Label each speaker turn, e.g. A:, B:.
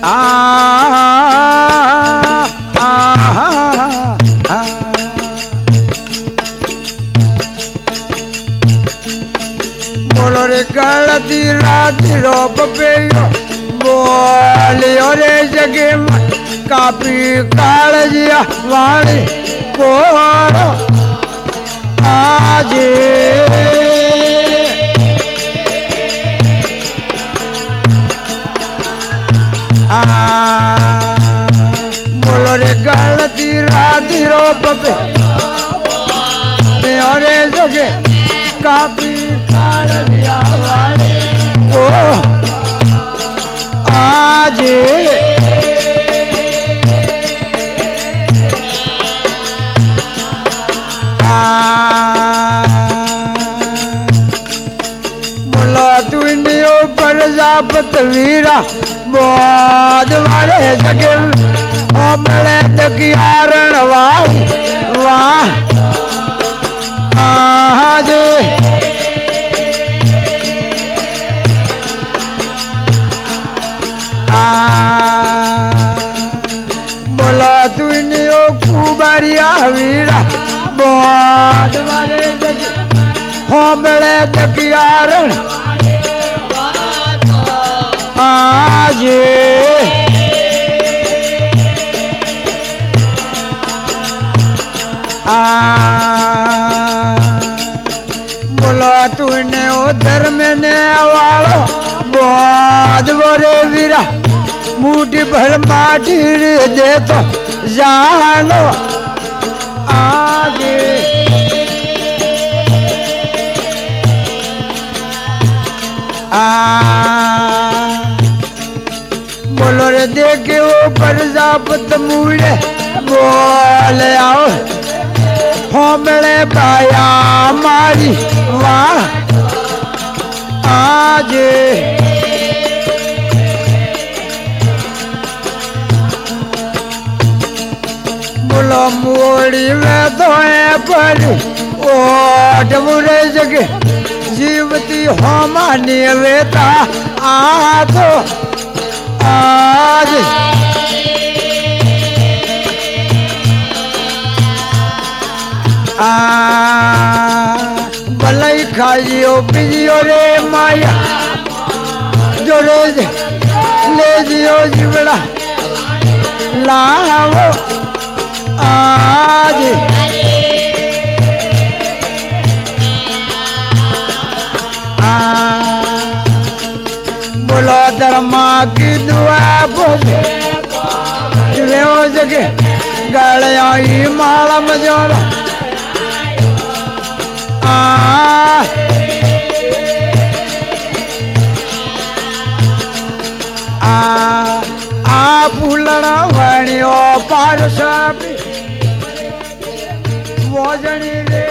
A: बोलो रे गलती राती रोप पे बोलियो रे जगे कापी कालजिया वाणी कोरो आज बोलो रे गलती राती रोप पे मेरे जगे कापी कालजिया वाणी को आज बोला तू पर जापत वीरा बोध वाले जगे हमले तकियारण वाह आज बोला तू कुबारिया वीरा बोध वाले जगे हमले तकियारण आज बोला तूने उधर मैंने वालो बहुत बड़े वीरा मुट्ठी भर माटी दे तो जानो आगे बोलो रे देखे वो प्रजापत मूले बोले आओ हमले पाया मारी वाह आज बोलो मोड़ी में तो पर ओट बुरे जगे जीवती हमानी वेता आ तो आज भलाई खाइयो पिजियो रे माया जो रोज ले जियो जीवड़ा लाओ आज बोलो धर्मा की दुआ बोले जगे गलिया माला मजोला फूलना वणियो पारसा भोजनी रे